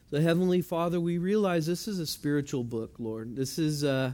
So Heavenly Father, we realize this is a spiritual book, Lord. This is a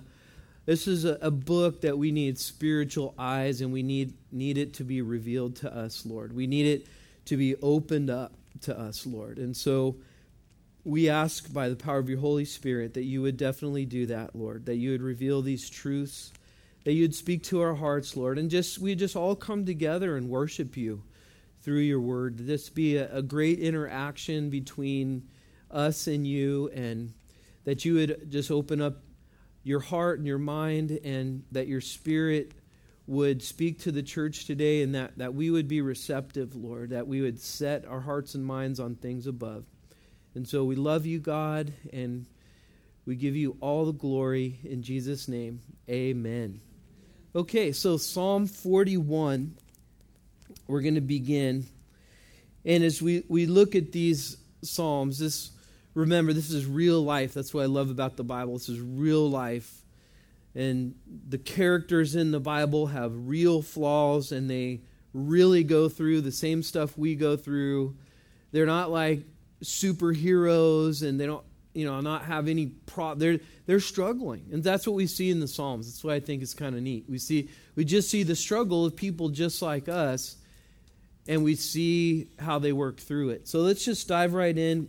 book that we need spiritual eyes, and we need it to be revealed to us, Lord. We need it to be opened up to us, Lord. And so we ask by the power of your Holy Spirit that you would definitely do that, Lord, that you would reveal these truths, that you'd speak to our hearts, Lord, and we just all come together and worship you through your word. This be a great interaction between us and you, and that you would just open up your heart and your mind, and that your Spirit would speak to the church today, and that we would be receptive, Lord, that we would set our hearts and minds on things above. And so we love you, God, and we give you all the glory in Jesus' name. Amen. Okay, so Psalm 41, we're going to begin. And as we look at these Psalms, remember, this is real life. That's what I love about the Bible. This is real life. And the characters in the Bible have real flaws, and they really go through the same stuff we go through. They're not like superheroes, and they don't, not have any they're struggling. And that's what we see in the Psalms. That's what I think is kind of neat. We just see the struggle of people just like us, and we see how they work through it. So let's just dive right in.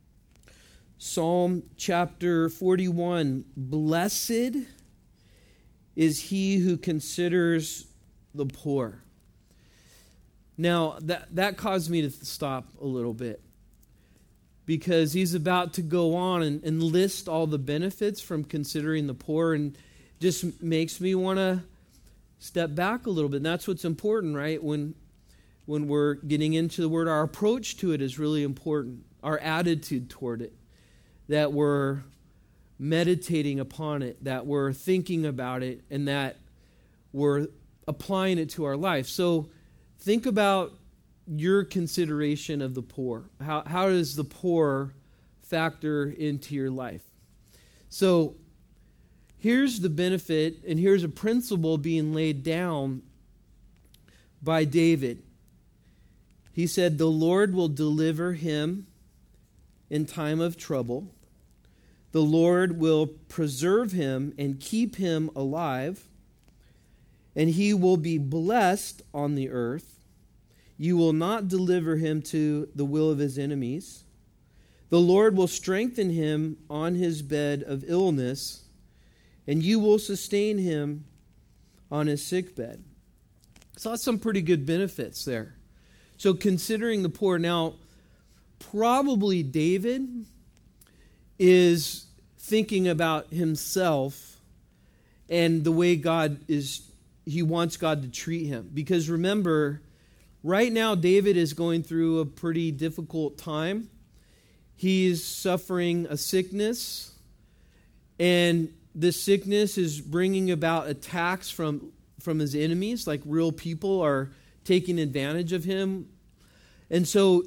Psalm chapter 41. Blessed is he who considers the poor. Now, that caused me to stop a little bit, because he's about to go on and list all the benefits from considering the poor, and just makes me want to step back a little bit. And that's what's important, right? When we're getting into the word, our approach to it is really important. Our attitude toward it, that we're meditating upon it, that we're thinking about it, and that we're applying it to our life. So think about your consideration of the poor. How does the poor factor into your life? So here's the benefit, and here's a principle being laid down by David. He said, "The Lord will deliver him in time of trouble. The Lord will preserve him and keep him alive, and he will be blessed on the earth. You will not deliver him to the will of his enemies. The Lord will strengthen him on his bed of illness, and you will sustain him on his sickbed." So that's some pretty good benefits there. So considering the poor. Now, probably David is thinking about himself and the way he wants God to treat him. Because remember, right now David is going through a pretty difficult time. He's suffering a sickness, and this sickness is bringing about attacks from his enemies, like real people are taking advantage of him. And so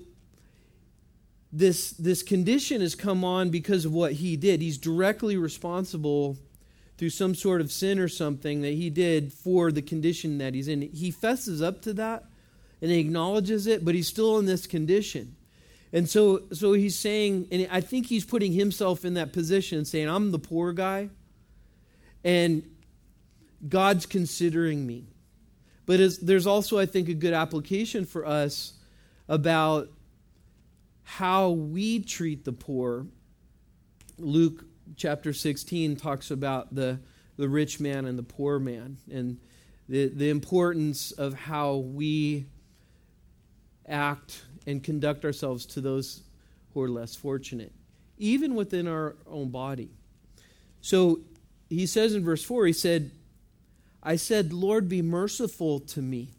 this condition has come on because of what he did. He's directly responsible through some sort of sin or something that he did for the condition that he's in. He fesses up to that and he acknowledges it, but he's still in this condition. And so he's saying, and I think he's putting himself in that position, saying, I'm the poor guy, and God's considering me. But there's also, I think, a good application for us about how we treat the poor. Luke chapter 16 talks about the rich man and the poor man, and the importance of how we act and conduct ourselves to those who are less fortunate, even within our own body. So he says in verse 4, I said, Lord, be merciful to me.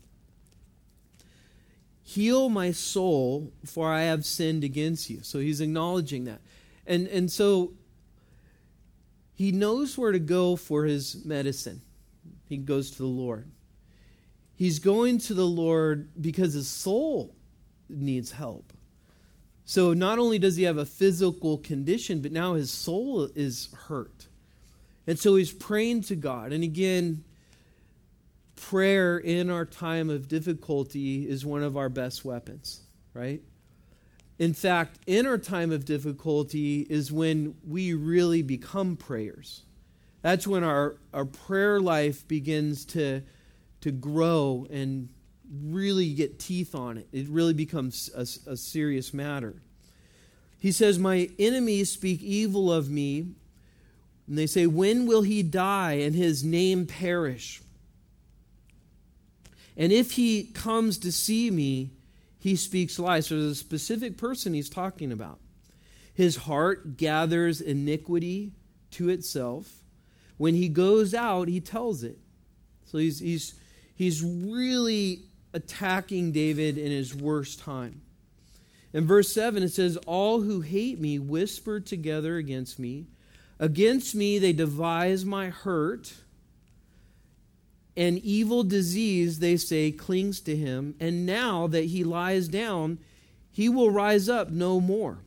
Heal my soul, for I have sinned against you. So he's acknowledging that. And so he knows where to go for his medicine. He goes to the Lord. He's going to the Lord because his soul needs help. So not only does he have a physical condition, but now his soul is hurt. And so he's praying to God. And again, prayer in our time of difficulty is one of our best weapons, right? In fact, in our time of difficulty is when we really become prayers. That's when our prayer life begins to grow and really get teeth on it. It really becomes a serious matter. He says, my enemies speak evil of me, and they say, when will he die and his name perish? And if he comes to see me, he speaks lies. So there's a specific person he's talking about. His heart gathers iniquity to itself. When he goes out, he tells it. So he's really attacking David in his worst time. In verse 7, it says, all who hate me whisper together against me. Against me they devise my hurt. And evil disease, they say, clings to him. And now that he lies down, he will rise up no more.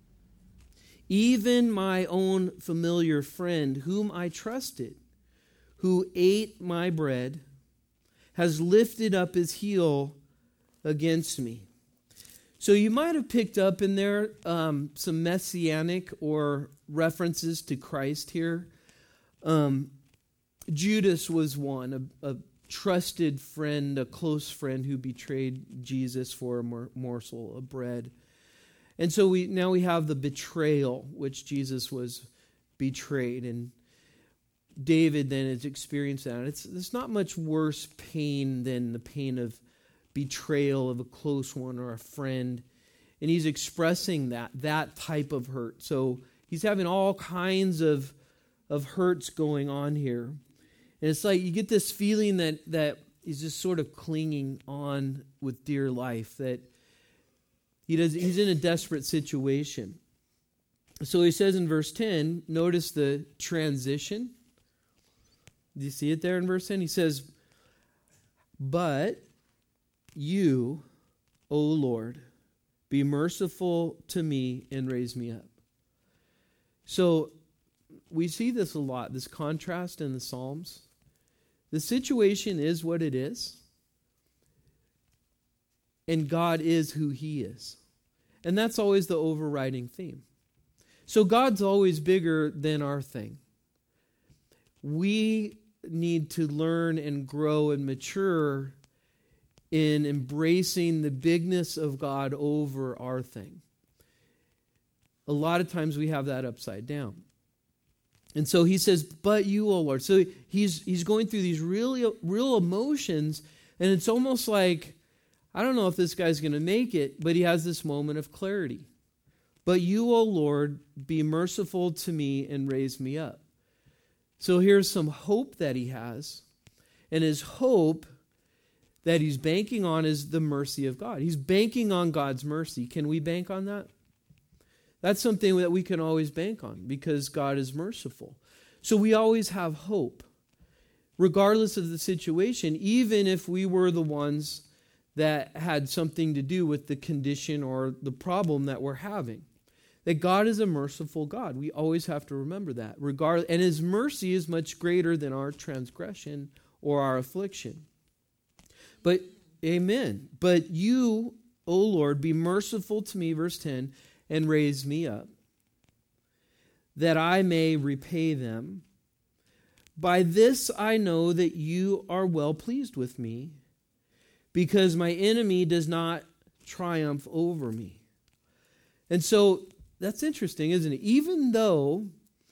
Even my own familiar friend, whom I trusted, who ate my bread, has lifted up his heel against me. So you might have picked up in there some messianic or references to Christ here. Judas was one, a trusted friend, a close friend who betrayed Jesus for a morsel of bread. And so now we have the betrayal, which Jesus was betrayed, and David then has experienced that. It's not much worse pain than the pain of betrayal of a close one or a friend. And he's expressing that type of hurt. So he's having all kinds of hurts going on here. And it's like you get this feeling that he's just sort of clinging on with dear life, that he's in a desperate situation. So he says in verse 10, notice the transition. Do you see it there in verse 10? He says, but you, O Lord, be merciful to me and raise me up. So we see this a lot, this contrast in the Psalms. The situation is what it is, and God is who he is. And that's always the overriding theme. So God's always bigger than our thing. We need to learn and grow and mature in embracing the bigness of God over our thing. A lot of times we have that upside down. And so he says, but you, O Lord. So he's going through these real emotions, and it's almost like, I don't know if this guy's going to make it, but he has this moment of clarity. But you, O Lord, be merciful to me and raise me up. So here's some hope that he has. And his hope that he's banking on is the mercy of God. He's banking on God's mercy. Can we bank on that? That's something that we can always bank on because God is merciful. So we always have hope, regardless of the situation, even if we were the ones that had something to do with the condition or the problem that we're having. That God is a merciful God. We always have to remember that. And his mercy is much greater than our transgression or our affliction. But, amen. But you, O Lord, be merciful to me, verse 10, and raise me up, that I may repay them. By this I know that you are well pleased with me, because my enemy does not triumph over me. And so that's interesting, isn't it? Even though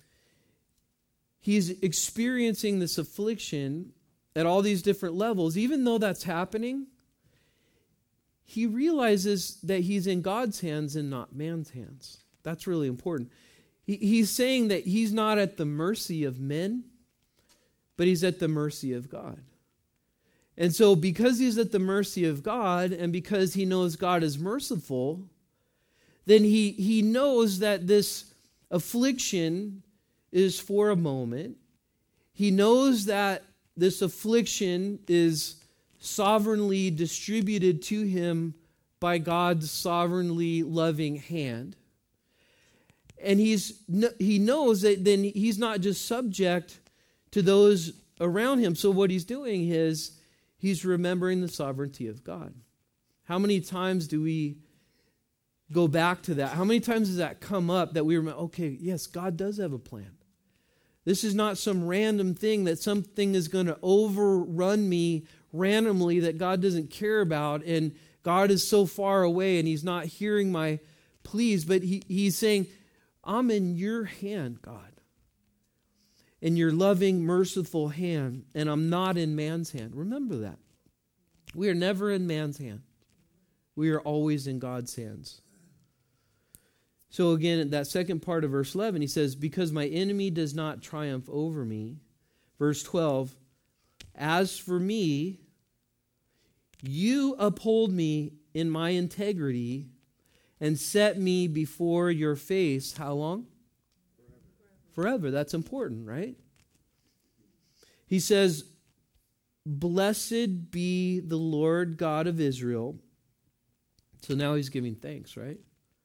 he's experiencing this affliction at all these different levels, even though that's happening, he realizes that he's in God's hands and not man's hands. That's really important. He's saying that he's not at the mercy of men, but he's at the mercy of God. And so because he's at the mercy of God, and because he knows God is merciful, then he knows that this affliction is for a moment. He knows that this affliction is sovereignly distributed to him by God's sovereignly loving hand. And he knows that then he's not just subject to those around him. So what he's doing is he's remembering the sovereignty of God. How many times do we go back to that? How many times does that come up that we remember, okay, yes, God does have a plan. This is not some random thing that something is going to overrun me randomly that God doesn't care about, and God is so far away and he's not hearing my pleas, but he's saying, I'm in your hand, God. In your loving, merciful hand, and I'm not in man's hand. Remember that. We are never in man's hand. We are always in God's hands. So again, in that second part of verse 11, he says, because my enemy does not triumph over me. Verse 12, as for me, you uphold me in my integrity and set me before your face. How long? Forever. That's important, right? He says, blessed be the Lord God of Israel. So now he's giving thanks, right?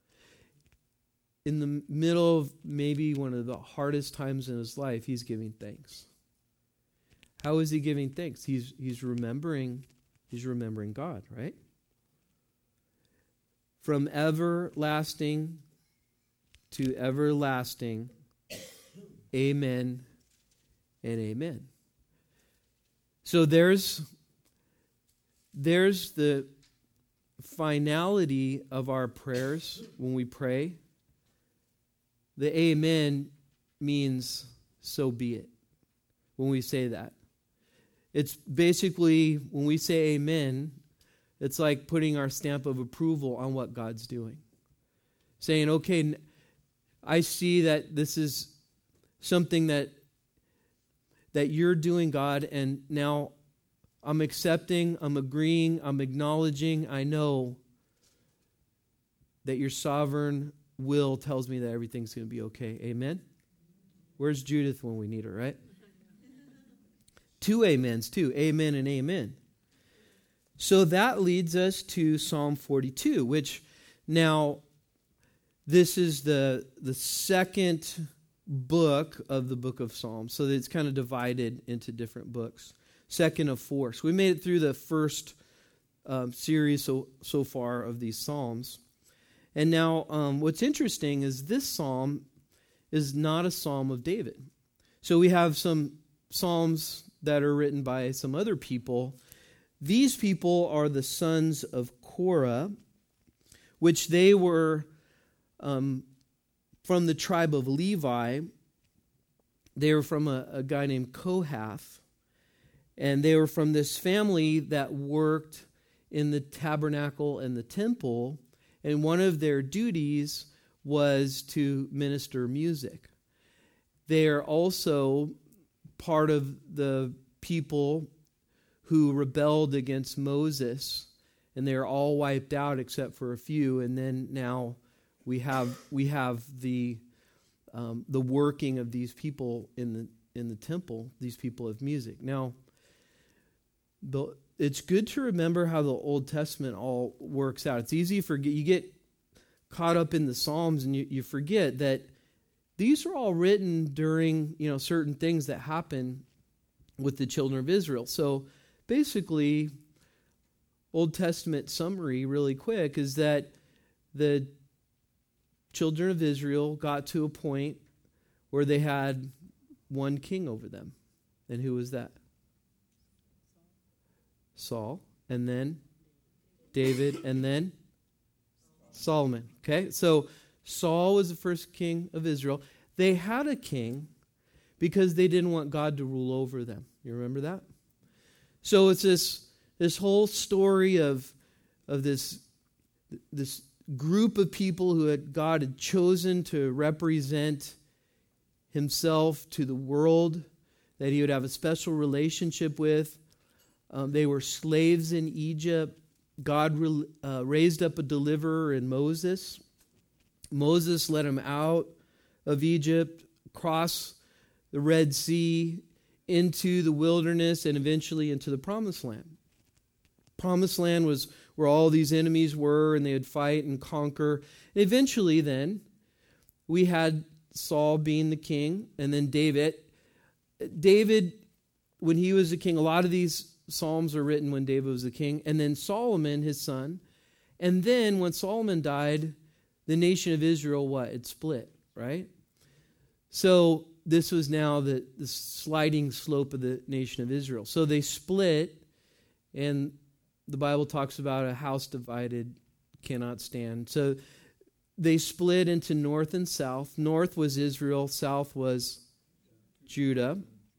In the middle of maybe one of the hardest times in his life, he's giving thanks. How is he giving thanks? He's remembering God, right? From everlasting to everlasting, amen and amen. So there's the finality of our prayers when we pray. The amen means so be it when we say that. It's basically, when we say amen, it's like putting our stamp of approval on what God's doing. Saying, okay, I see that this is something that you're doing, God, and now I'm accepting, I'm agreeing, I'm acknowledging, I know that your sovereign will tells me that everything's going to be okay. Amen? Where's Judith when we need her, right? Two amens, too. Amen and amen. So that leads us to Psalm 42, which now this is the second book of the book of Psalms. So it's kind of divided into different books. Second of four. So we made it through the first series so far of these Psalms. And now what's interesting is this psalm is not a psalm of David. So we have some psalms that are written by some other people. These people are the sons of Korah, which they were from the tribe of Levi. They were from a guy named Kohath. And they were from this family that worked in the tabernacle and the temple. And one of their duties was to minister music. They are also part of the people who rebelled against Moses, and they are all wiped out except for a few. And then now we have the working of these people in the temple, these people of music. Now, it's good to remember how the Old Testament all works out. It's easy to forget. You get caught up in the Psalms and you forget that these are all written during certain things that happen with the children of Israel. So basically, Old Testament summary really quick is that the children of Israel got to a point where they had one king over them. And who was that? Saul, and then David, and then Solomon. Okay, so Saul was the first king of Israel. They had a king because they didn't want God to rule over them. You remember that? So it's this whole story of this group of people who God had chosen to represent himself to the world, that he would have a special relationship with. They were slaves in Egypt. God raised up a deliverer in Moses. Moses led them out of Egypt, across the Red Sea, into the wilderness, and eventually into the Promised Land. Promised Land was where all these enemies were, and they would fight and conquer. And eventually then, we had Saul being the king, and then David. David, when he was the king, a lot of these Psalms are written when David was the king, and then Solomon, his son. And then when Solomon died, the nation of Israel, what? It split, right? So this was now the sliding slope of the nation of Israel. So they split, and the Bible talks about a house divided cannot stand. So they split into north and south. North was Israel, south was Judah.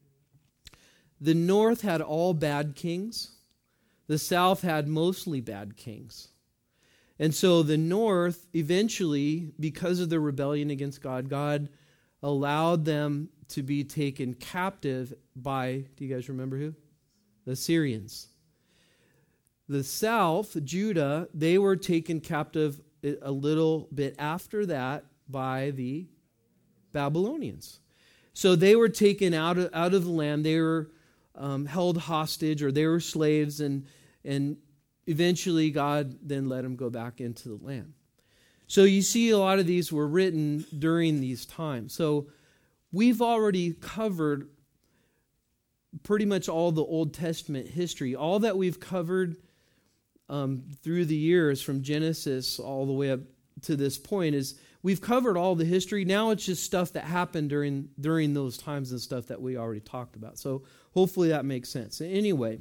The north had all bad kings. The south had mostly bad kings. And so the north, eventually, because of their rebellion against God, God allowed them to be taken captive by, do you guys remember who? The Assyrians. The south, Judah, they were taken captive a little bit after that by the Babylonians. So they were taken out of the land. They were held hostage, or they were slaves, and eventually God then let them go back into the land. So you see a lot of these were written during these times. So we've already covered pretty much all the Old Testament history. All that we've covered through the years from Genesis all the way up to this point is we've covered all the history. Now it's just stuff that happened during those times and stuff that we already talked about. So hopefully that makes sense. Anyway,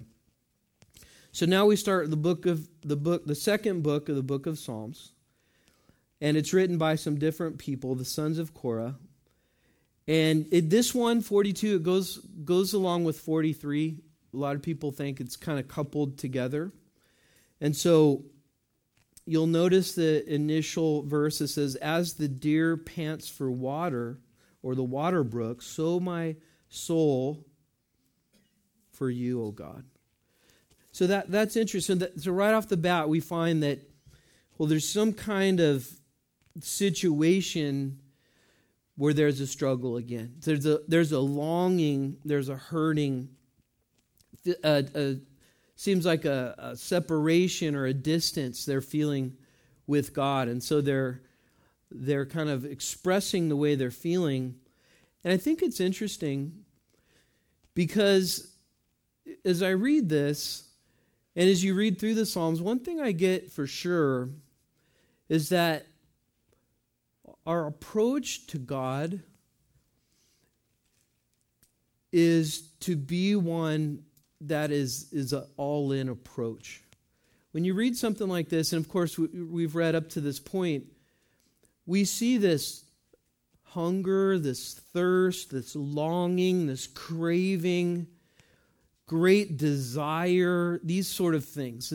so now we start the second book of the book of Psalms, and it's written by some different people, the sons of Korah. And this one, 42, it goes along with 43. A lot of people think it's kind of coupled together. And so you'll notice the initial verse, it says, "As the deer pants for water," or the water brook, "so my soul for you, O God." So that's interesting. So right off the bat, we find that, well, there's some kind of situation where there's a struggle again. There's a longing, there's a hurting, seems like a separation or a distance they're feeling with God. And so they're kind of expressing the way they're feeling. And I think it's interesting because as I read this, and as you read through the Psalms, one thing I get for sure is that our approach to God is to be one that is an all-in approach. When you read something like this, and of course we've read up to this point, we see this hunger, this thirst, this longing, this craving, great desire, these sort of things.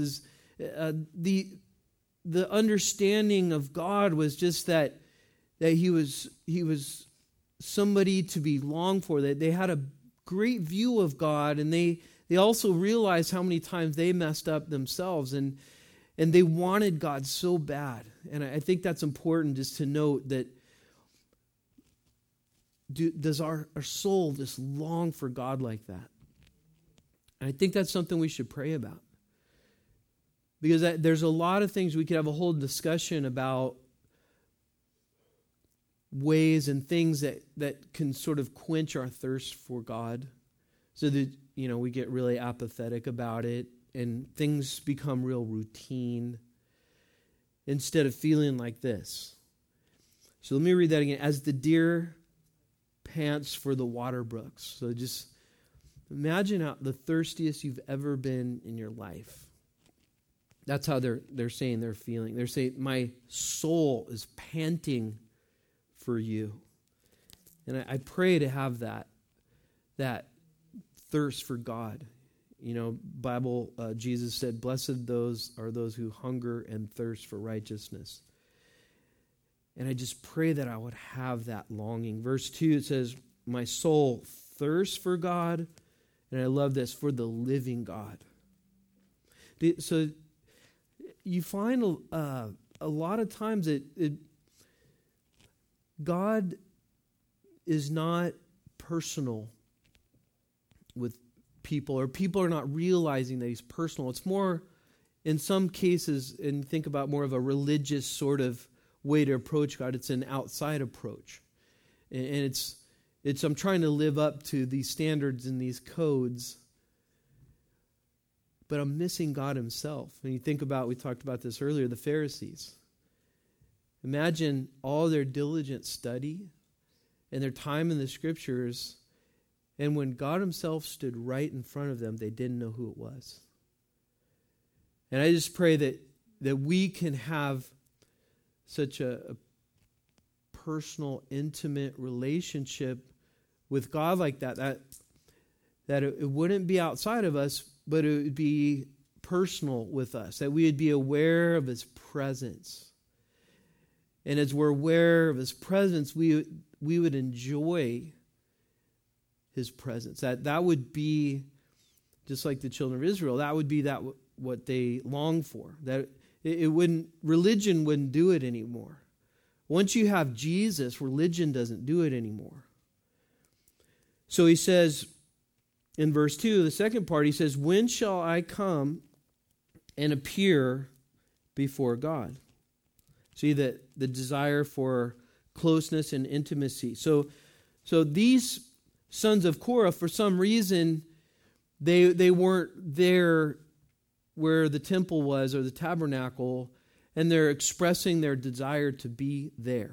The understanding of God was just that he was somebody to be longed for, that they had a great view of God, and they also realized how many times they messed up themselves, and they wanted God so bad. And I think that's important just to note that does our soul just long for God like that? And I think that's something we should pray about. Because there's a lot of things we could have a whole discussion about, ways and things that can sort of quench our thirst for God, so that we get really apathetic about it and things become real routine instead of feeling like this. So let me read that again. "As the deer pants for the water brooks." So just imagine how the thirstiest you've ever been in your life. That's how they're saying they're feeling. They're saying, "My soul is panting for you." And I pray to have that thirst for God. Bible, Jesus said, "Blessed those who hunger and thirst for righteousness." And I just pray that I would have that longing. Verse 2, it says, "My soul thirsts for God," and I love this, "for the living God." So you find a lot of times God is not personal with people, or people are not realizing that he's personal. It's more, in some cases, and think about more of a religious sort of way to approach God, it's an outside approach. And it's I'm trying to live up to these standards and these codes, but I'm missing God himself. And you think about, we talked about this earlier, the Pharisees. Imagine all their diligent study and their time in the Scriptures, and when God himself stood right in front of them, they didn't know who it was. And I just pray that we can have such a personal, intimate relationship with God like that it wouldn't be outside of us, but it would be personal with us, that we would be aware of his presence. And as we're aware of his presence, we would enjoy his presence. That would be, just like the children of Israel, that would be what they long for. That religion wouldn't do it anymore. Once you have Jesus, religion doesn't do it anymore. So he says in verse 2, the second part, he says, when shall I come and appear before God? See the desire for closeness and intimacy. So these sons of Korah, for some reason, they weren't there where the temple was or the tabernacle, and they're expressing their desire to be there.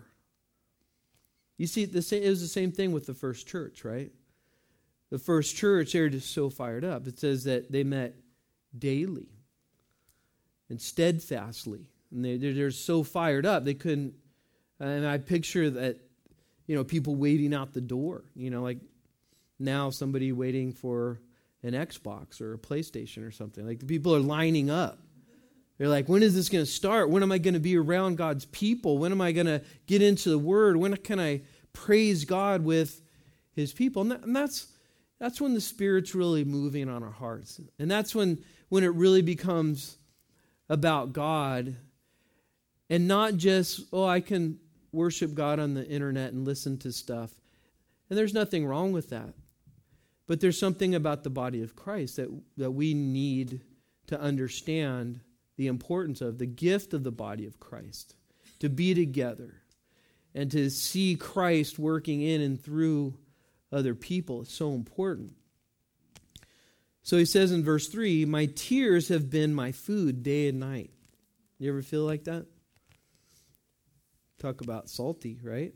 You see, it was the same thing with the first church, right? The first church, they were just so fired up. It says that they met daily and steadfastly. And they're so fired up, they couldn't, and I picture that, people waiting out the door, like now somebody waiting for an Xbox or a PlayStation or something. Like the people are lining up. They're like, when is this going to start? When am I going to be around God's people? When am I going to get into the Word? When can I praise God with his people? And that's when the Spirit's really moving on our hearts. And that's when it really becomes about God. And not just, I can worship God on the internet and listen to stuff. And there's nothing wrong with that. But there's something about the body of Christ that we need to understand the importance of, the gift of the body of Christ. To be together and to see Christ working in and through other people is so important. So he says in verse 3, my tears have been my food day and night. You ever feel like that? Talk about salty, right?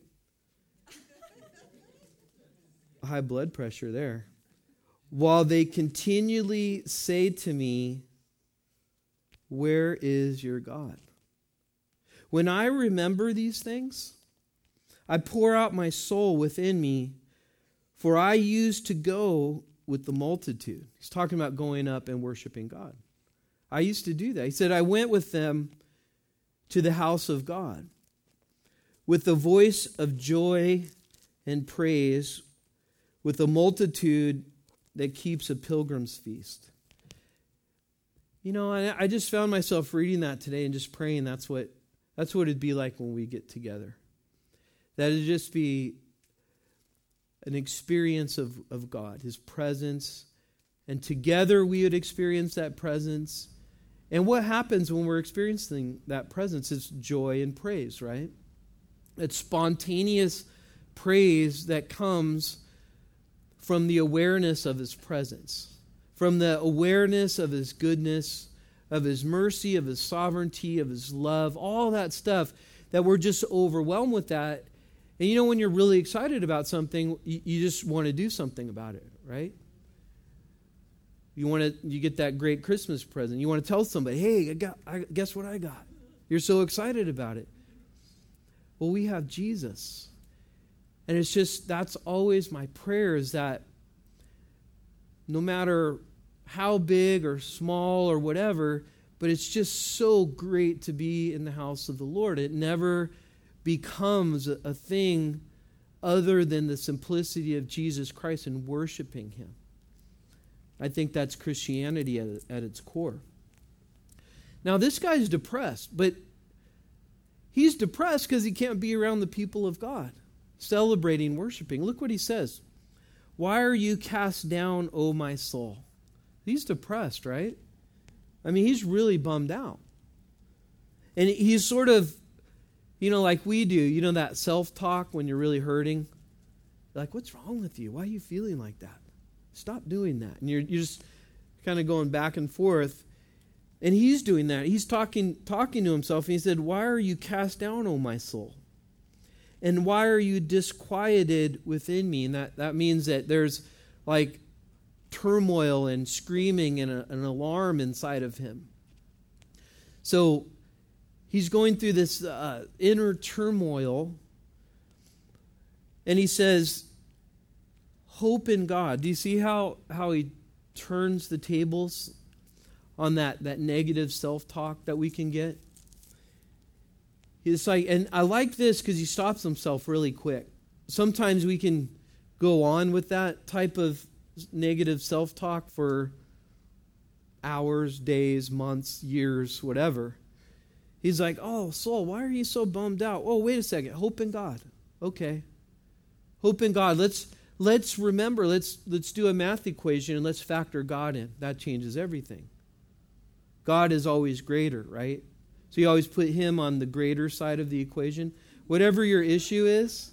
High blood pressure there. While they continually say to me, where is your God? When I remember these things, I pour out my soul within me, for I used to go with the multitude. He's talking about going up and worshiping God. I used to do that. He said, I went with them to the house of God with the voice of joy and praise, with a multitude that keeps a pilgrim's feast. I just found myself reading that today and just praying that's what it'd be like when we get together. That it'd just be an experience of God, his presence, and together we would experience that presence. And what happens when we're experiencing that presence is joy and praise, right? It's spontaneous praise that comes from the awareness of his presence, from the awareness of his goodness, of his mercy, of his sovereignty, of his love, all that stuff, that we're just overwhelmed with that. And when you're really excited about something, you just want to do something about it, right? You get that great Christmas present. You want to tell somebody, hey, guess what I got? You're so excited about it. Well, we have Jesus. And it's just, that's always my prayer, is that no matter how big or small or whatever, but it's just so great to be in the house of the Lord. It never becomes a thing other than the simplicity of Jesus Christ and worshiping him. I think that's Christianity at its core. Now, this guy's depressed, but he's depressed because he can't be around the people of God, celebrating, worshiping. Look what he says. Why are you cast down, O my soul? He's depressed, right? I mean, he's really bummed out. And he's sort of, like we do, that self-talk when you're really hurting. Like, what's wrong with you? Why are you feeling like that? Stop doing that. And you're just kind of going back and forth. And he's doing that. He's talking to himself, and he said, "Why are you cast down, O my soul? And why are you disquieted within me?" And that means that there's like turmoil and screaming and an alarm inside of him. So he's going through this inner turmoil, and he says, hope in God. Do you see how he turns the tables on that negative self-talk that we can get? It's like, and I like this because he stops himself really quick. Sometimes we can go on with that type of negative self-talk for hours, days, months, years, whatever. He's like, "Oh, soul, why are you so bummed out? Oh, wait a second. Hope in God." Okay. Hope in God. Let's remember, let's do a math equation and let's factor God in. That changes everything. God is always greater, right? So you always put him on the greater side of the equation. Whatever your issue is,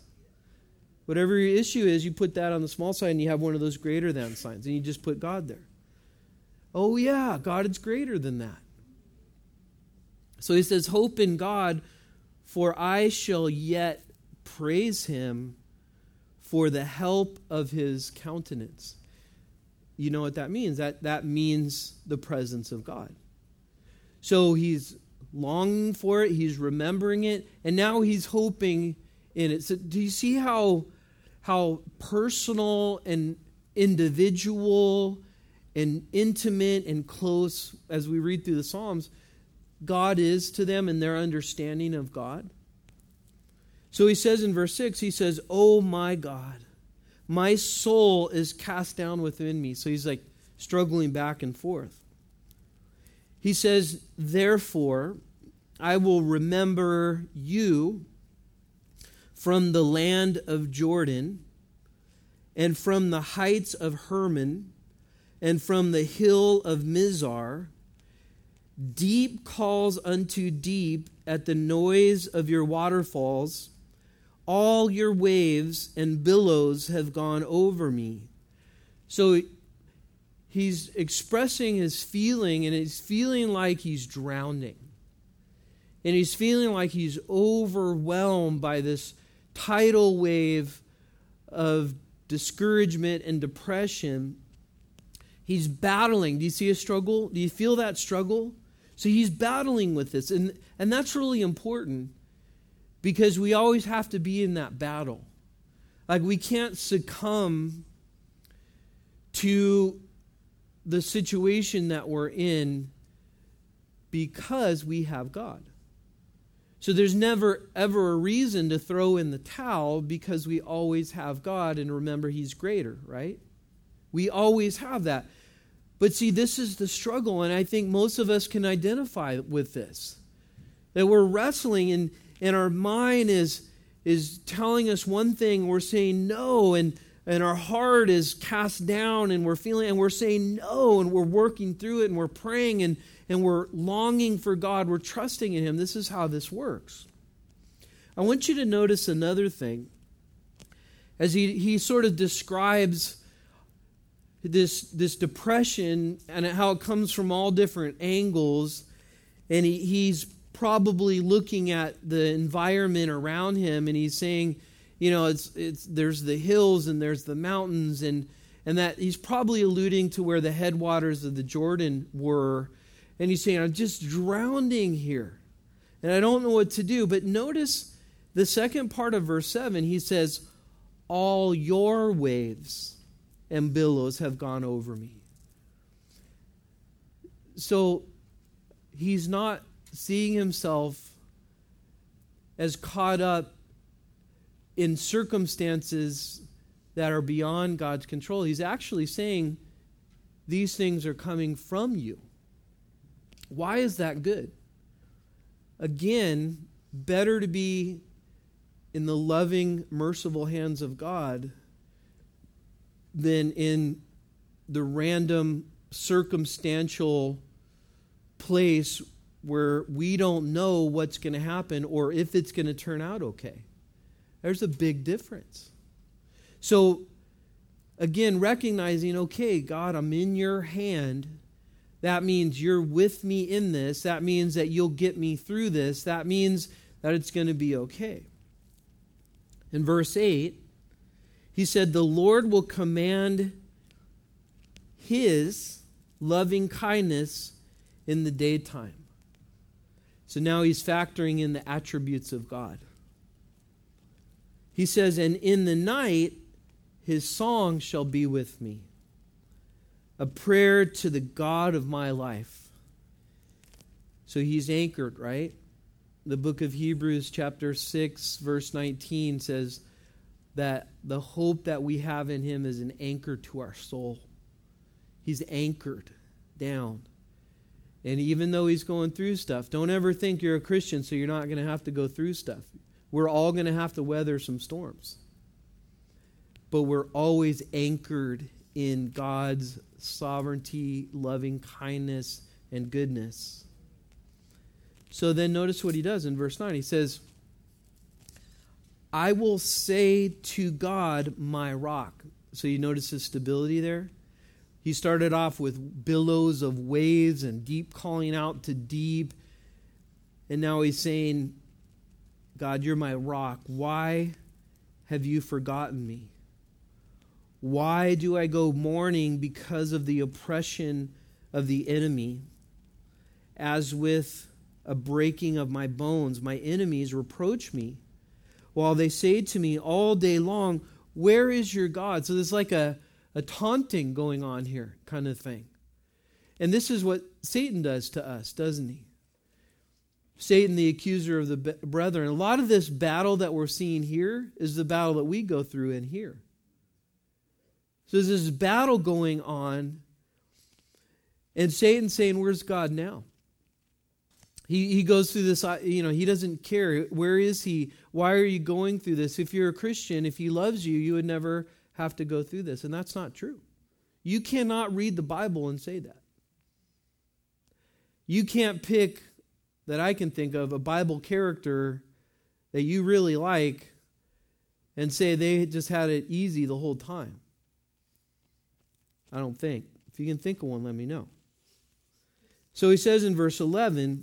you put that on the small side and you have one of those greater than signs and you just put God there. Oh yeah, God is greater than that. So he says, hope in God, for I shall yet praise him for the help of his countenance. You know what that means? That means the presence of God. So he's longing for it, he's remembering it, and now he's hoping in it. So do you see how personal and individual and intimate and close, as we read through the Psalms, God is to them and their understanding of God? So he says in verse 6, he says, "Oh my God, my soul is cast down within me." So he's like struggling back and forth. He says, "Therefore, I will remember you from the land of Jordan, and from the heights of Hermon, and from the hill of Mizar. Deep calls unto deep at the noise of your waterfalls. All your waves and billows have gone over me." So he's expressing his feeling, and he's feeling like he's drowning. And he's feeling like he's overwhelmed by this tidal wave of discouragement and depression. He's battling. Do you see a struggle? Do you feel that struggle? So he's battling with this. And that's really important because we always have to be in that battle. Like we can't succumb to the situation that we're in because we have God. So there's never, ever a reason to throw in the towel because we always have God, and remember, he's greater, right? We always have that. But see, this is the struggle, and I think most of us can identify with this. That we're wrestling, and our mind is telling us one thing, we're saying no, and our heart is cast down, and we're feeling, and we're saying no, and we're working through it, and we're praying, and we're longing for God. We're trusting in him. This is how this works. I want you to notice another thing. As he sort of describes this depression and how it comes from all different angles, and he's probably looking at the environment around him, and he's saying, you know, there's the hills and there's the mountains, and that he's probably alluding to where the headwaters of the Jordan were. And he's saying, I'm just drowning here, and I don't know what to do. But notice the second part of verse 7. He says, all your waves and billows have gone over me. So he's not seeing himself as caught up in circumstances that are beyond God's control. He's actually saying these things are coming from you. Why is that good? Again, better to be in the loving, merciful hands of God than in the random, circumstantial place where we don't know what's going to happen or if it's going to turn out okay. There's a big difference. So, again, recognizing, okay, God, I'm in your hand. That means you're with me in this. That means that you'll get me through this. That means that it's going to be okay. In verse 8, he said, the Lord will command his loving kindness in the daytime. So now he's factoring in the attributes of God. He says, and in the night, his song shall be with me, a prayer to the God of my life. So he's anchored, right? The book of Hebrews chapter 6, verse 19 says that the hope that we have in him is an anchor to our soul. He's anchored down. And even though he's going through stuff, don't ever think you're a Christian so you're not going to have to go through stuff. We're all going to have to weather some storms. But we're always anchored in God's sovereignty, loving kindness, and goodness. So then notice what he does in verse 9. He says, I will say to God, my rock. So you notice the stability there? He started off with billows of waves and deep calling out to deep. And now he's saying, God, you're my rock. Why have you forgotten me? Why do I go mourning because of the oppression of the enemy? As with a breaking of my bones, my enemies reproach me, while they say to me all day long, where is your God? So there's like a taunting going on here kind of thing. And this is what Satan does to us, doesn't he? Satan, the accuser of the brethren. A lot of this battle that we're seeing here is the battle that we go through in here. So there's this battle going on, and Satan's saying, where's God now? He goes through this, he doesn't care. Where is he? Why are you going through this? If you're a Christian, if he loves you, you would never have to go through this. And that's not true. You cannot read the Bible and say that. You can't pick, that I can think of, a Bible character that you really like and say they just had it easy the whole time. I don't think. If you can think of one, let me know. So he says in verse 11,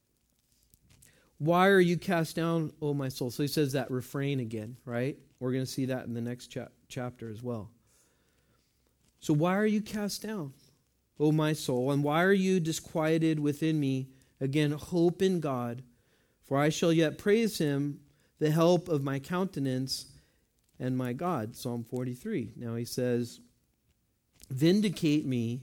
why are you cast down, O my soul? So he says that refrain again, right? We're going to see that in the next chapter as well. So why are you cast down, O my soul? And why are you disquieted within me? Again, hope in God, for I shall yet praise him, the help of my countenance and my God. Psalm 43. Now he says, vindicate me,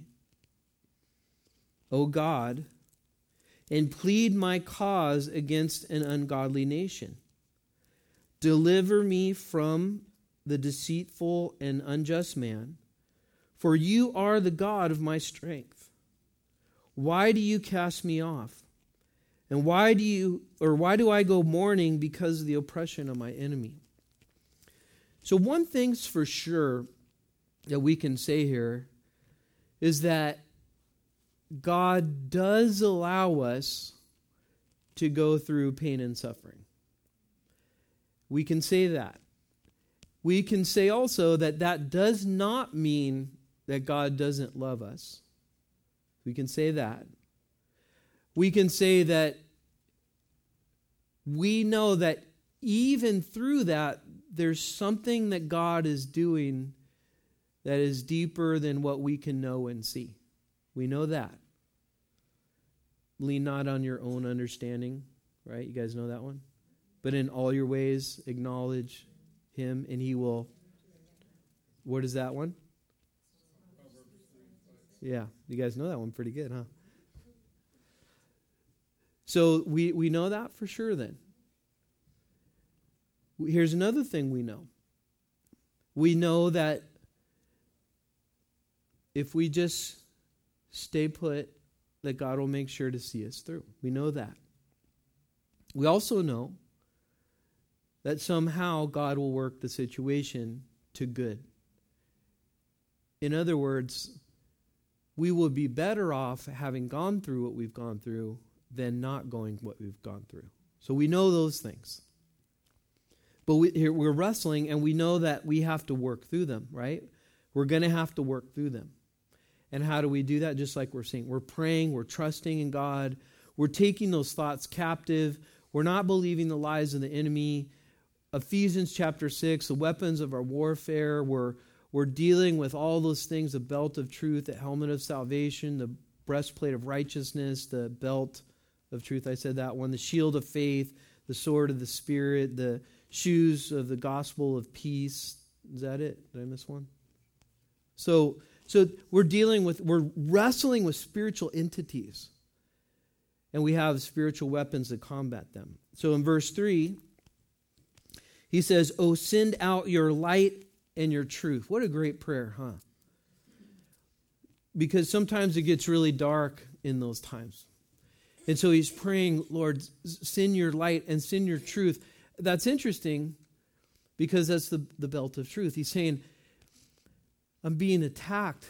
O God, and plead my cause against an ungodly nation. Deliver me from the deceitful and unjust man, for you are the God of my strength. Why do you cast me off? And why do I go mourning because of the oppression of my enemy? So one thing's for sure that we can say here is that God does allow us to go through pain and suffering. We can say that. We can say also that that does not mean that God doesn't love us. We can say that. We can say that we know that even through that, there's something that God is doing that is deeper than what we can know and see. We know that. Lean not on your own understanding, right? You guys know that one? But in all your ways, acknowledge him, and he will. What is that one? Yeah, you guys know that one pretty good, huh? So we know that for sure then. Here's another thing we know. We know that if we just stay put, that God will make sure to see us through. We know that. We also know that somehow God will work the situation to good. In other words, we will be better off having gone through what we've gone through than not going what we've gone through. So we know those things. But we're wrestling, and we know that we have to work through them, right? We're going to have to work through them. And how do we do that? Just like we're saying, we're praying, we're trusting in God, we're taking those thoughts captive, we're not believing the lies of the enemy. Ephesians chapter 6, the weapons of our warfare, we're dealing with all those things, the belt of truth, the helmet of salvation, the breastplate of righteousness, the belt of truth, I said that one, the shield of faith, the sword of the Spirit, the shoes of the gospel of peace. Is that it? Did I miss one? So we're wrestling with spiritual entities. And we have spiritual weapons to combat them. So in verse 3, he says, "Oh, send out your light and your truth." What a great prayer, huh? Because sometimes it gets really dark in those times. And so he's praying, Lord, send your light and send your truth. That's interesting because that's the belt of truth. He's saying, I'm being attacked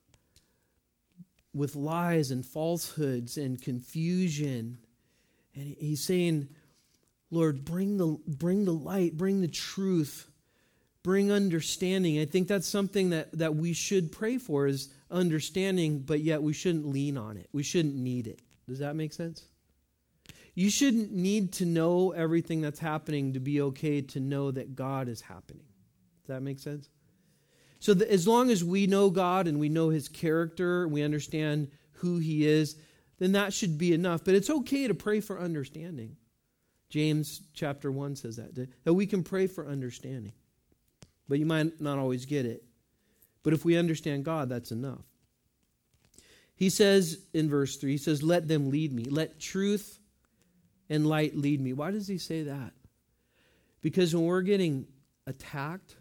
with lies and falsehoods and confusion. And he's saying, Lord, bring the light, bring the truth, bring understanding. I think that's something that we should pray for is understanding, but yet we shouldn't lean on it. We shouldn't need it. Does that make sense? You shouldn't need to know everything that's happening to be okay to know that God is happening. Does that make sense? So as long as we know God and we know His character, we understand who He is, then that should be enough. But it's okay to pray for understanding. James chapter 1 says that we can pray for understanding. But you might not always get it. But if we understand God, that's enough. He says in verse 3, he says, let them lead me. Let truth and light lead me. Why does he say that? Because when we're getting attacked,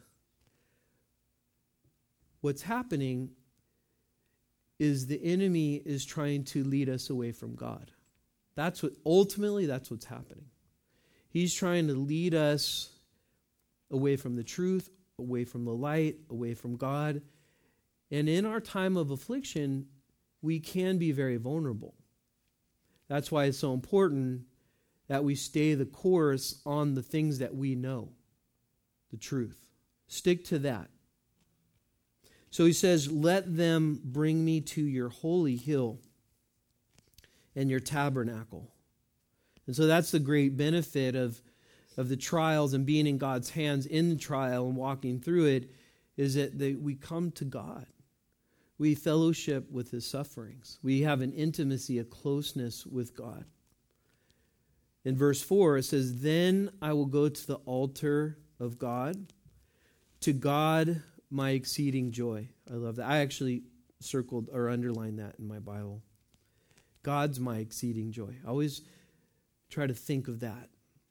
what's happening is the enemy is trying to lead us away from God. That's what's happening. He's trying to lead us away from the truth, away from the light, away from God. And in our time of affliction, we can be very vulnerable. That's why it's so important that we stay the course on the things that we know, the truth. Stick to that. So he says, let them bring me to your holy hill and your tabernacle. And so that's the great benefit of the trials and being in God's hands in the trial and walking through it, is that we come to God. We fellowship with His sufferings. We have an intimacy, a closeness with God. In verse 4, it says, then I will go to the altar of God, to God my exceeding joy. I love that. I actually circled or underlined that in my Bible. God's my exceeding joy. I always try to think of that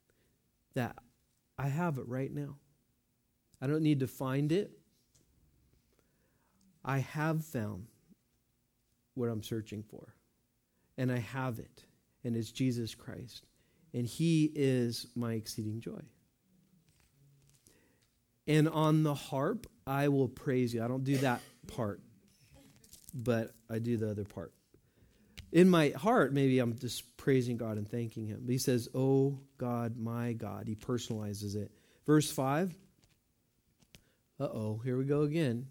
I have it right now. I don't need to find it. I have found what I'm searching for. And I have it. And it's Jesus Christ. And He is my exceeding joy. And on the harp, I will praise you. I don't do that part, but I do the other part. In my heart, maybe I'm just praising God and thanking Him. But he says, oh God, my God. He personalizes it. Verse 5. Here we go again.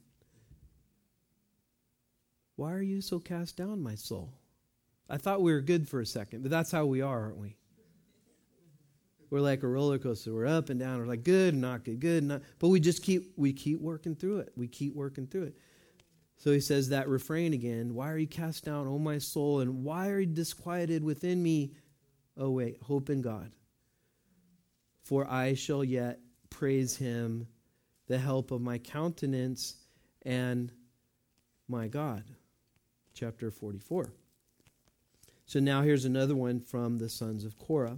Why are you so cast down, my soul? I thought we were good for a second, but that's how we are, aren't we? We're like a roller coaster. We're up and down. We're like good, not good, good, not. But we keep working through it. We keep working through it. So he says that refrain again. Why are you cast down, O my soul? And why are you disquieted within me? Oh, wait, hope in God. For I shall yet praise Him, the help of my countenance and my God. Chapter 44. So now here's another one from the sons of Korah.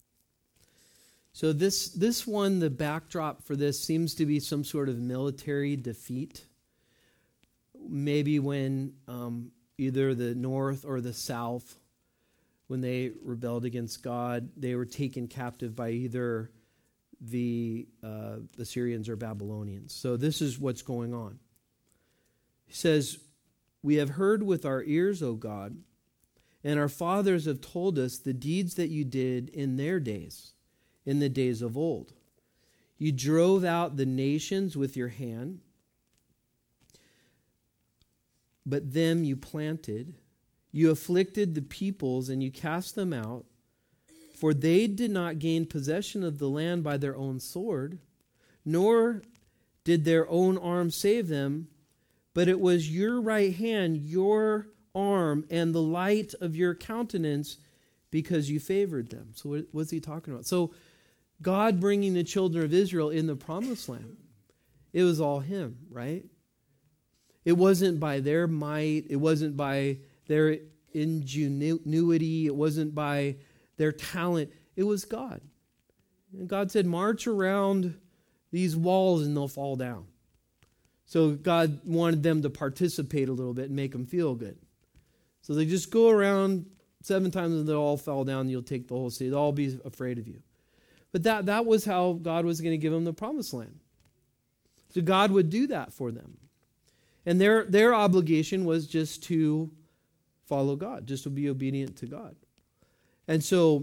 So this one, the backdrop for this seems to be some sort of military defeat. Maybe when either the north or the south, when they rebelled against God, they were taken captive by either the Assyrians or Babylonians. So this is what's going on. He says, we have heard with our ears, O God, and our fathers have told us the deeds that you did in their days, in the days of old. You drove out the nations with your hand, but them you planted. You afflicted the peoples, and you cast them out. For they did not gain possession of the land by their own sword, nor did their own arm save them, but it was your right hand, your arm, and the light of your countenance, because you favored them. So what's he talking about? So God bringing the children of Israel in the promised land, it was all him, right? It wasn't by their might. It wasn't by their ingenuity. It wasn't by their talent. It was God. And God said, march around these walls and they'll fall down. So God wanted them to participate a little bit and make them feel good. So they just go around 7 times and they'll all fall down and you'll take the whole city. They'll all be afraid of you. But that was how God was going to give them the promised land. So God would do that for them. And their obligation was just to follow God, just to be obedient to God. And so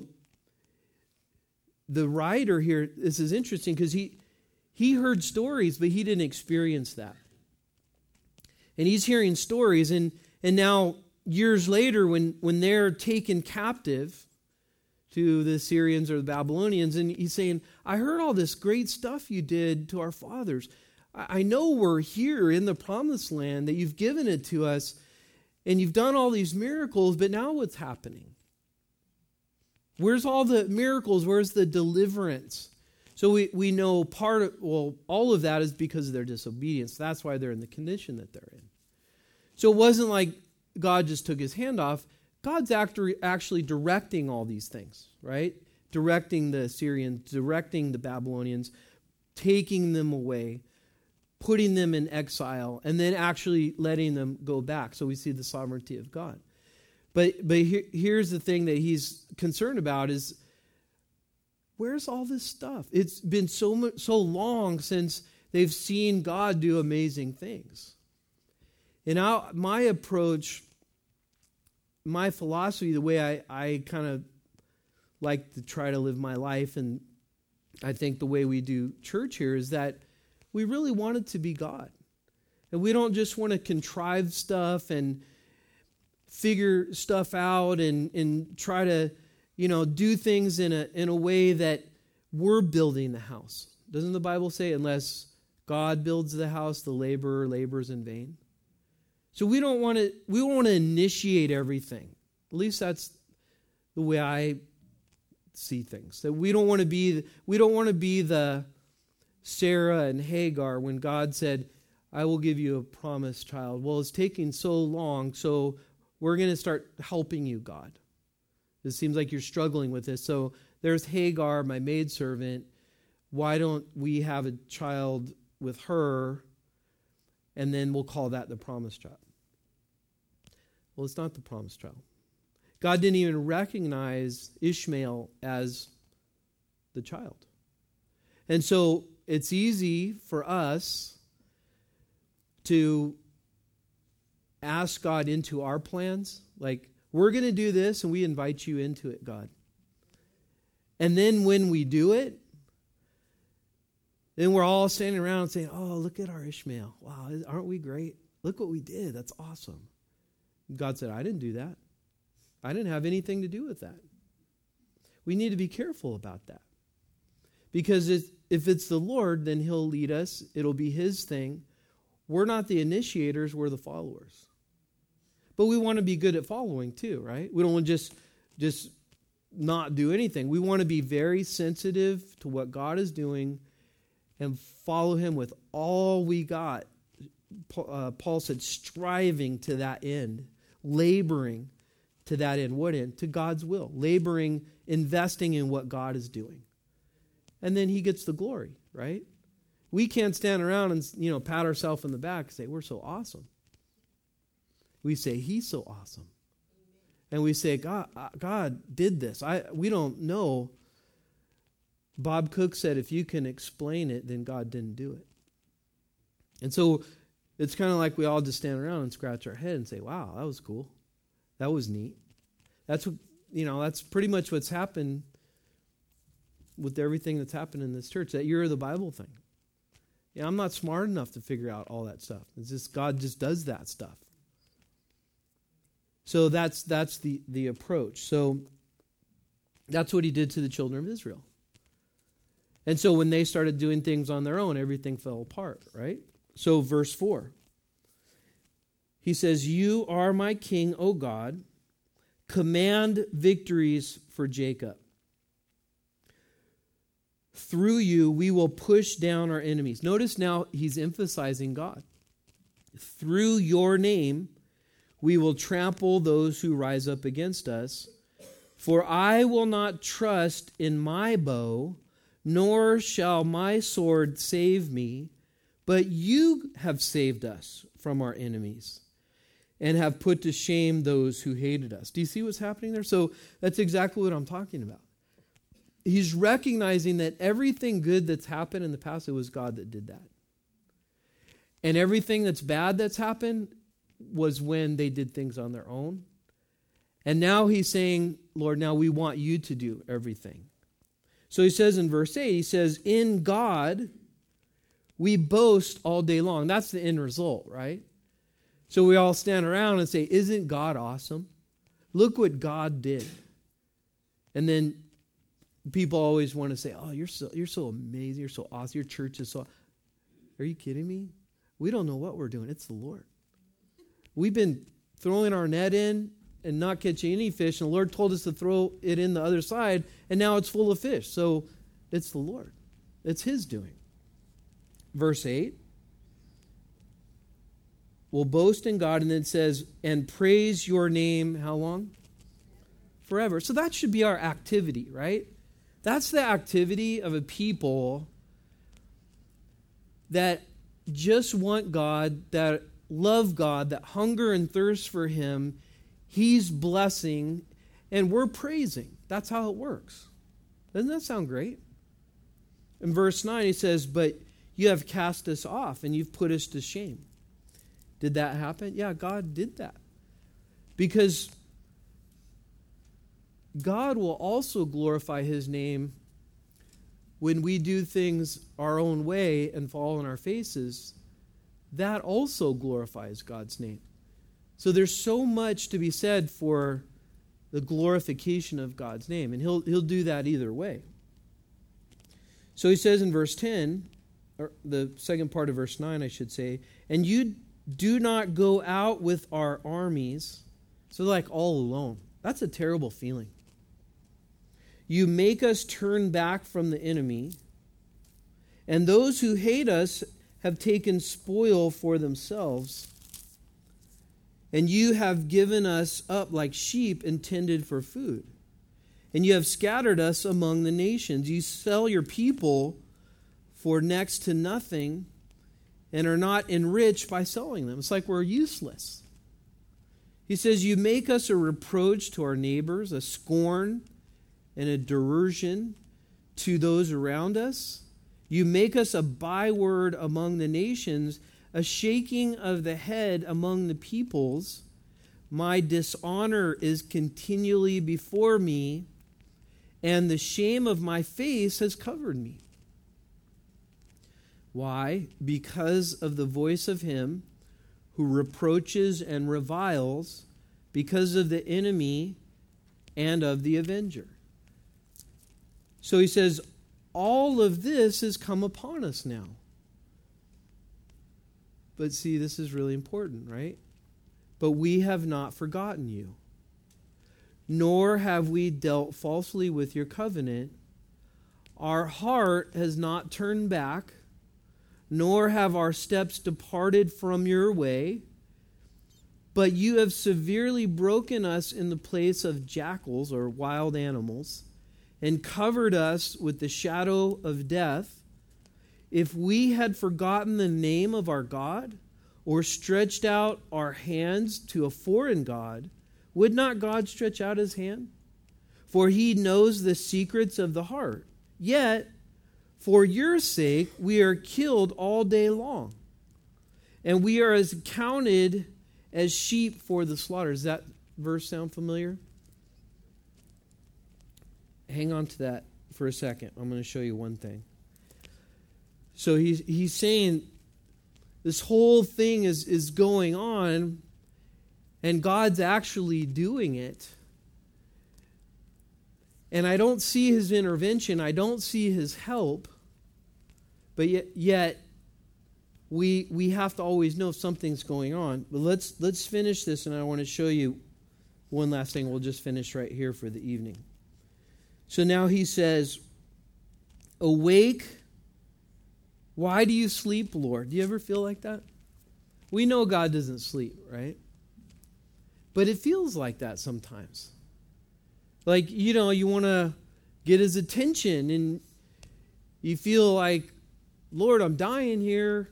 the writer here, this is interesting because he heard stories, but he didn't experience that. And he's hearing stories, and now years later when they're taken captive to the Syrians or the Babylonians, and he's saying, I heard all this great stuff you did to our fathers. I know we're here in the promised land, that you've given it to us, and you've done all these miracles, but now what's happening? Where's all the miracles? Where's the deliverance? So we know all of that is because of their disobedience. That's why they're in the condition that they're in. So it wasn't like God just took his hand off. God's actually directing all these things, right? Directing the Assyrians, directing the Babylonians, taking them away, putting them in exile, and then actually letting them go back. So we see the sovereignty of God. But here's the thing that he's concerned about is, where's all this stuff? It's been so long since they've seen God do amazing things. And my approach, my philosophy, the way I kind of like to try to live my life, and I think the way we do church here, is that we really want it to be God. And we don't just want to contrive stuff and figure stuff out and try to, do things in a way that we're building the house. Doesn't the Bible say, unless God builds the house, the laborer labors in vain? So we want to initiate everything. At least that's the way I see things. That we don't want to be the Sarah and Hagar when God said, I will give you a promised child. Well, it's taking so long, so we're going to start helping you, God. It seems like you're struggling with this. So there's Hagar, my maidservant. Why don't we have a child with her, and then we'll call that the promised child? Well, it's not the promised child. God didn't even recognize Ishmael as the child. And so it's easy for us to ask God into our plans. Like, we're going to do this, and we invite you into it, God. And then when we do it, then we're all standing around saying, oh, look at our Ishmael. Wow, aren't we great? Look what we did. That's awesome. God said, I didn't do that. I didn't have anything to do with that. We need to be careful about that. Because if it's the Lord, then he'll lead us. It'll be his thing. We're not the initiators, we're the followers. But we want to be good at following too, right? We don't want to just not do anything. We want to be very sensitive to what God is doing and follow him with all we got. Paul said, striving to that end, laboring to that end. What end? To God's will. Laboring, investing in what God is doing. And then he gets the glory, right? We can't stand around and, pat ourselves on the back and say, we're so awesome. We say, he's so awesome. And we say, God did this. We don't know. Bob Cook said, if you can explain it, then God didn't do it. And so it's kind of like we all just stand around and scratch our head and say, wow, that was cool. That was neat. That's what, that's pretty much what's happened with everything that's happened in this church, that year of the Bible thing. I'm not smart enough to figure out all that stuff. It's just God just does that stuff. So that's the approach. So that's what he did to the children of Israel. And so when they started doing things on their own, everything fell apart, right? So verse 4. He says, "You are my king, O God. Command victories for Jacob. Through you, we will push down our enemies." Notice now he's emphasizing God. "Through your name, we will trample those who rise up against us. For I will not trust in my bow, nor shall my sword save me, but you have saved us from our enemies and have put to shame those who hated us." Do you see what's happening there? So that's exactly what I'm talking about. He's recognizing that everything good that's happened in the past, it was God that did that. And everything that's bad that's happened was when they did things on their own. And now he's saying, Lord, now we want you to do everything. So he says in verse 8, he says, "In God we boast all day long." That's the end result, right? So we all stand around and say, "Isn't God awesome? Look what God did." And then people always want to say, "Oh, you're so amazing, you're so awesome, your church is so..." Are you kidding me? We don't know what we're doing. It's the Lord. We've been throwing our net in and not catching any fish, and the Lord told us to throw it in the other side, and now it's full of fish. So it's the Lord. It's His doing. Verse 8. We'll boast in God, and then it says, "And praise your name," how long? Forever. So that should be our activity, right? That's the activity of a people that just want God, that love God, that hunger and thirst for Him. He's blessing, and we're praising. That's how it works. Doesn't that sound great? In verse 9, he says, "But you have cast us off, and you've put us to shame." Did that happen? Yeah, God did that. Because God will also glorify His name when we do things our own way and fall on our faces. That also glorifies God's name. So there's so much to be said for the glorification of God's name, and He'll do that either way. So he says in verse 10, or the second part of verse 9, I should say, "And you do not go out with our armies." So like all alone. That's a terrible feeling. "You make us turn back from the enemy, and those who hate us have taken spoil for themselves. And you have given us up like sheep intended for food. And you have scattered us among the nations. You sell your people for next to nothing and are not enriched by selling them." It's like we're useless. He says, "You make us a reproach to our neighbors, a scorn and a derision to those around us. You make us a byword among the nations, a shaking of the head among the peoples. My dishonor is continually before me, and the shame of my face has covered me." Why? Because of the voice of him who reproaches and reviles, because of the enemy and of the avenger. So he says, all of this has come upon us now. But see, this is really important, right? "But we have not forgotten you, nor have we dealt falsely with your covenant. Our heart has not turned back, nor have our steps departed from your way. But you have severely broken us in the place of jackals," or wild animals, "and covered us with the shadow of death. If we had forgotten the name of our God, or stretched out our hands to a foreign god, would not God stretch out His hand? For He knows the secrets of the heart. Yet, for your sake, we are killed all day long, and we are as counted as sheep for the slaughter." Does that verse sound familiar? Hang on to that for a second. I'm going to show you one thing. So he's saying this whole thing is going on, and God's actually doing it. And I don't see his intervention. I don't see his help. But yet we have to always know if something's going on. But let's finish this, and I want to show you one last thing. We'll just finish right here for the evening. So now he says, awake. Why do you sleep, Lord? Do you ever feel like that? We know God doesn't sleep, right? But it feels like that sometimes. Like, you want to get his attention, and you feel like, Lord, I'm dying here.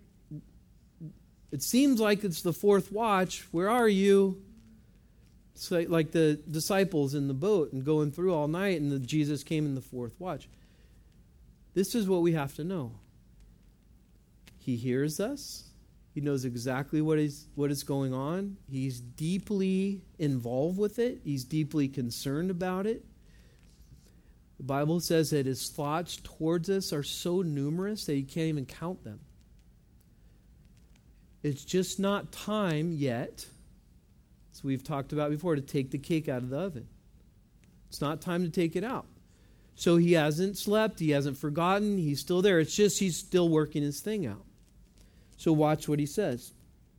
It seems like it's the fourth watch. Where are you? It's like the disciples in the boat and going through all night, and Jesus came in the fourth watch. This is what we have to know. He hears us. He knows exactly what is going on. He's deeply involved with it. He's deeply concerned about it. The Bible says that his thoughts towards us are so numerous that you can't even count them. It's just not time yet, as we've talked about before, to take the cake out of the oven. It's not time to take it out. So he hasn't slept. He hasn't forgotten. He's still there. It's just he's still working his thing out. So watch what he says.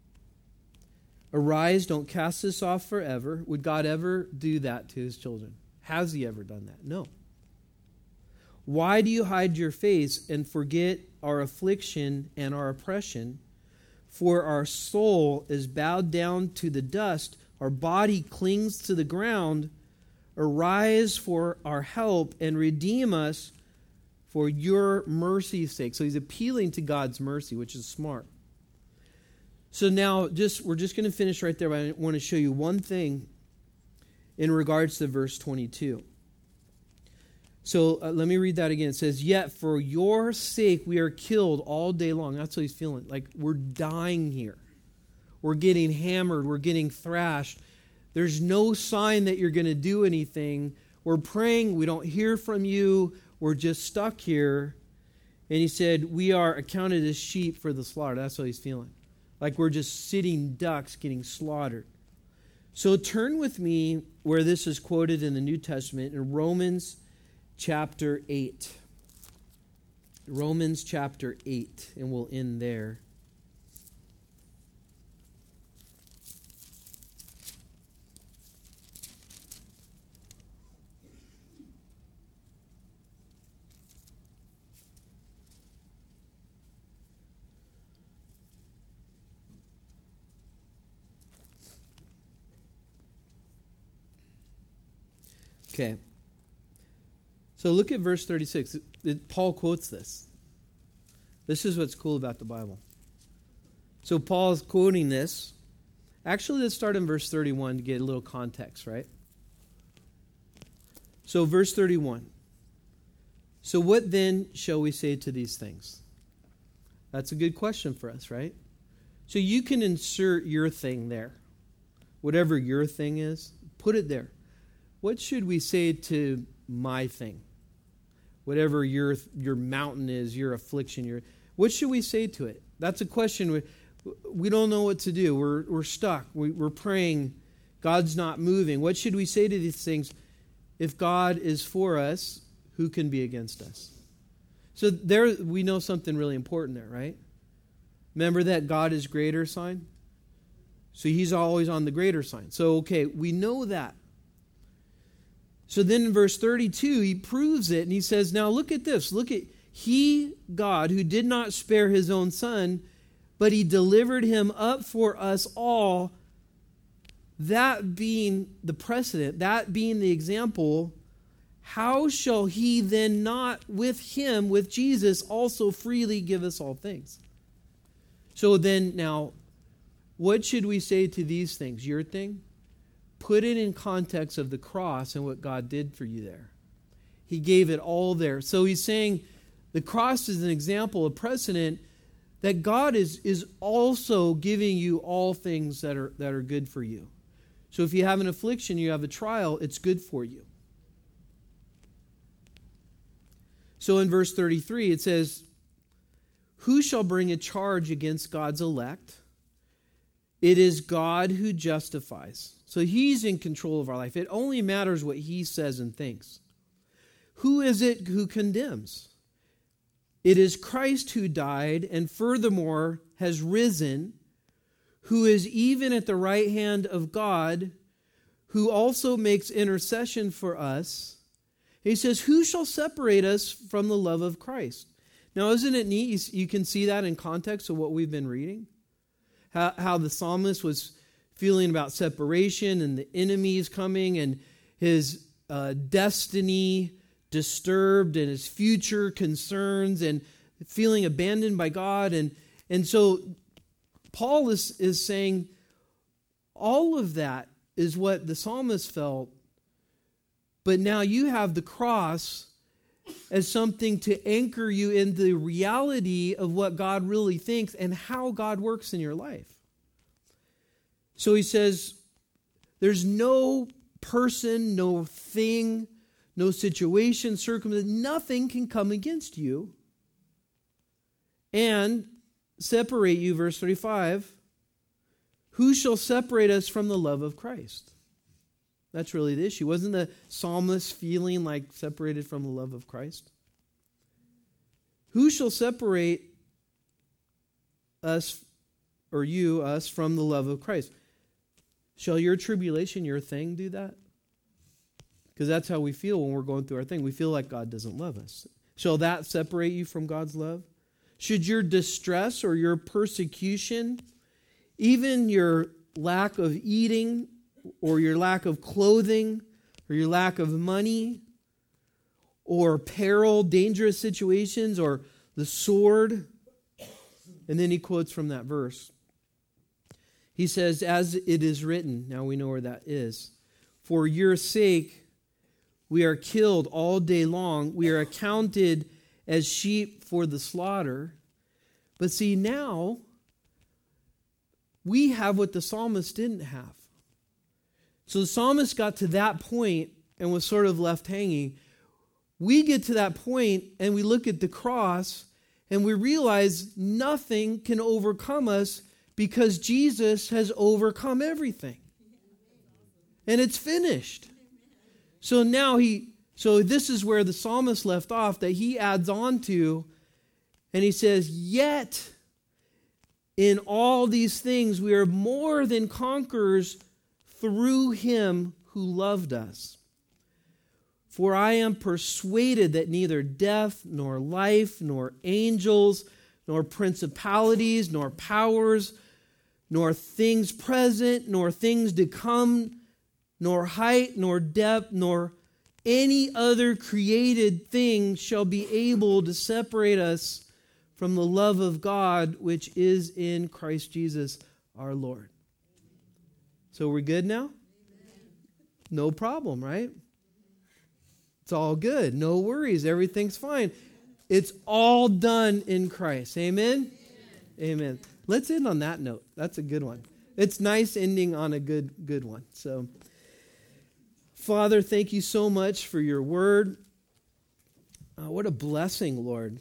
Arise, don't cast this off forever. Would God ever do that to his children? Has he ever done that? No. Why do you hide your face and forget our affliction and our oppression? For our soul is bowed down to the dust. Our body clings to the ground. Arise for our help and redeem us for your mercy's sake. So he's appealing to God's mercy, which is smart. So now we're just going to finish right there, but I want to show you one thing in regards to verse 22. So let me read that again. It says, yet for your sake we are killed all day long. That's what he's feeling. Like we're dying here. We're getting hammered. We're getting thrashed. There's no sign that you're going to do anything. We're praying. We don't hear from you. We're just stuck here. And he said, we are accounted as sheep for the slaughter. That's what he's feeling. Like we're just sitting ducks getting slaughtered. So turn with me where this is quoted in the New Testament in Romans chapter 8. Romans chapter 8, and we'll end there. Okay. So look at verse 36. Paul quotes this. This is what's cool about the Bible. So Paul's quoting this. Actually, let's start in verse 31 to get a little context, right? So verse 31. So what then shall we say to these things? That's a good question for us, right? So you can insert your thing there. Whatever your thing is, put it there. What should we say to my thing? Whatever your mountain is, your affliction, what should we say to it? That's a question. We don't know what to do. We're stuck. We're praying. God's not moving. What should we say to these things? If God is for us, who can be against us? So there we know something really important there, right? Remember that God is greater sign? So he's always on the greater sign. So, okay, we know that. So then in verse 32, he proves it, and he says, now look at this. Look at he, God, who did not spare his own son, but he delivered him up for us all, that being the precedent, that being the example, how shall he then not with him, with Jesus, also freely give us all things? So then now, what should we say to these things? Your thing? Put it in context of the cross and what God did for you there. He gave it all there. So he's saying the cross is an example, a precedent that God is also giving you all things that are good for you. So if you have an affliction, you have a trial, it's good for you. So in verse 33, it says, who shall bring a charge against God's elect? It is God who justifies. So he's in control of our life. It only matters what he says and thinks. Who is it who condemns? It is Christ who died and furthermore has risen, who is even at the right hand of God, who also makes intercession for us. He says, who shall separate us from the love of Christ? Now, isn't it neat? You can see that in context of what we've been reading. How the psalmist was feeling about separation and the enemies coming and his destiny disturbed and his future concerns and feeling abandoned by God. And so Paul is saying all of that is what the psalmist felt. But now you have the cross as something to anchor you in the reality of what God really thinks and how God works in your life. So he says, there's no person, no thing, no situation, circumstance, nothing can come against you and separate you, verse 35. Who shall separate us from the love of Christ? That's really the issue. Wasn't the psalmist feeling like separated from the love of Christ? Who shall separate us, or you, us, from the love of Christ? Shall your tribulation, your thing, do that? Because that's how we feel when we're going through our thing. We feel like God doesn't love us. Shall that separate you from God's love? Should your distress or your persecution, even your lack of eating, or your lack of clothing, or your lack of money, or peril, dangerous situations, or the sword. And then he quotes from that verse. He says, as it is written, now we know where that is, for your sake we are killed all day long. We are accounted as sheep for the slaughter. But see, now we have what the psalmist didn't have. So the psalmist got to that point and was sort of left hanging. We get to that point and we look at the cross and we realize nothing can overcome us because Jesus has overcome everything. And it's finished. So now this is where the psalmist left off, that he adds on to, and he says, yet in all these things we are more than conquerors through him who loved us. For I am persuaded that neither death, nor life, nor angels, nor principalities, nor powers, nor things present, nor things to come, nor height, nor depth, nor any other created thing shall be able to separate us from the love of God, which is in Christ Jesus our Lord. So we're good now? No problem, right? It's all good. No worries. Everything's fine. It's all done in Christ. Amen? Amen. Let's end on that note. That's a good one. It's nice ending on a good one. So, Father, thank you so much for your word. What a blessing, Lord.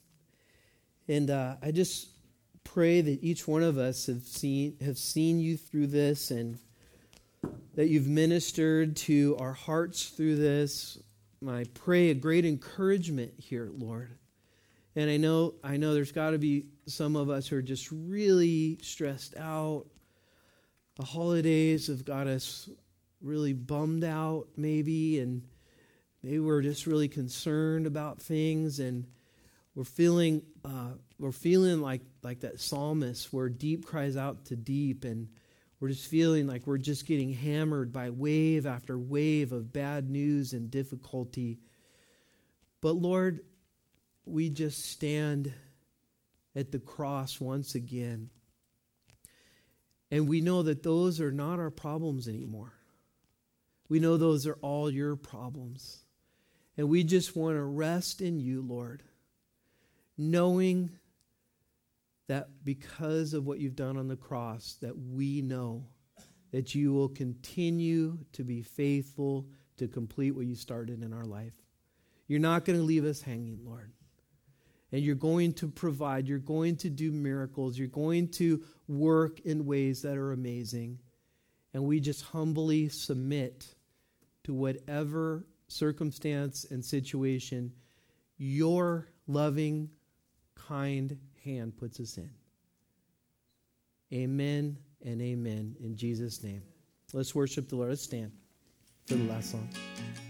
And I just pray that each one of us have seen you through this, and that you've ministered to our hearts through this. I pray a great encouragement here, Lord. And I know there's got to be some of us who are just really stressed out. The holidays have got us really bummed out, maybe, and maybe we're just really concerned about things, and we're feeling like that psalmist where deep cries out to deep, and we're just feeling like we're just getting hammered by wave after wave of bad news and difficulty. But Lord, we just stand at the cross once again. And we know that those are not our problems anymore. We know those are all your problems. And we just want to rest in you, Lord, knowing that because of what you've done on the cross, that we know that you will continue to be faithful to complete what you started in our life. You're not going to leave us hanging, Lord. And you're going to provide. You're going to do miracles. You're going to work in ways that are amazing. And we just humbly submit to whatever circumstance and situation your loving, kind hand puts us in. Amen and amen in Jesus' name. Let's worship the Lord. Let's stand for the last song.